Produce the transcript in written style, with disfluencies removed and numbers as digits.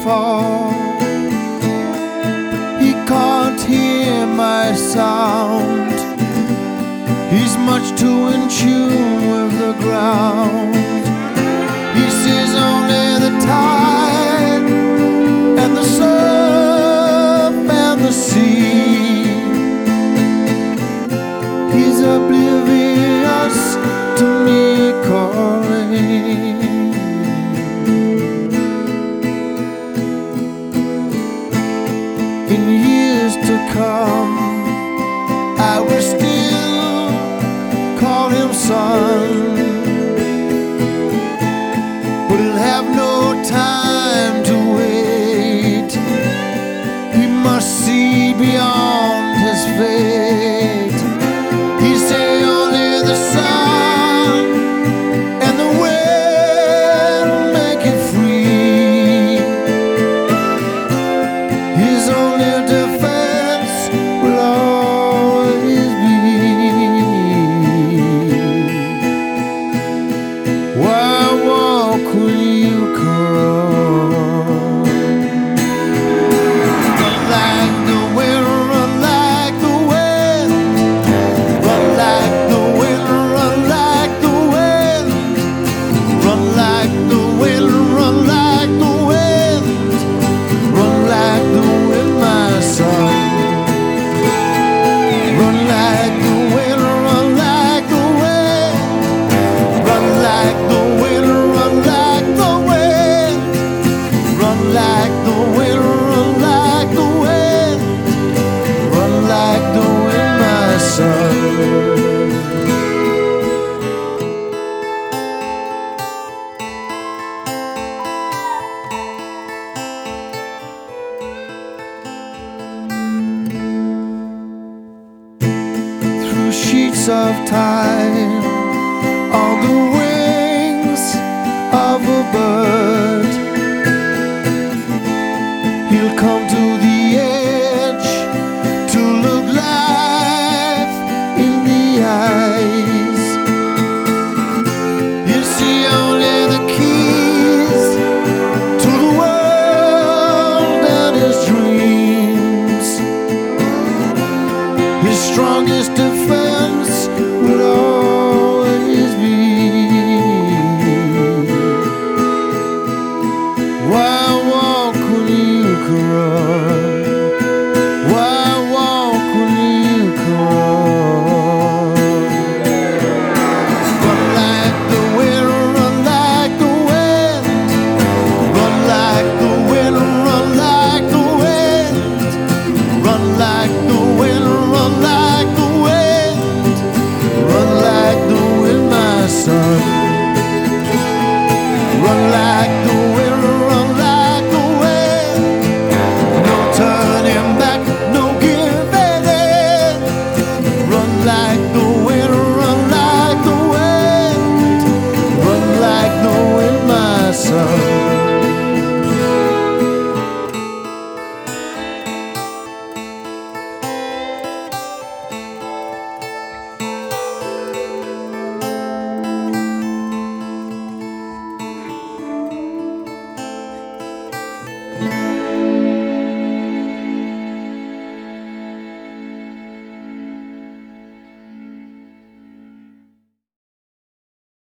fall. He can't hear my sound. He's much too in tune with the ground. He sees only the tide and the surf and the sea. He's oblivious to me calling. In years to come, I will still call him son, but he'll have no time to wait. He must see beyond his fate. He say only the sun and the wind make it free. His only defense will always be, why walk when you come? Run like the wind, run like the wind. Run like the wind, run like the wind. Run like the wind, run like the wind. Run like the wind, my son. Run like the wind, run like the wind. Run like the wind, run like the wind. Run like the wind, run like the wind. Run like the wind, my son. Through sheets of time,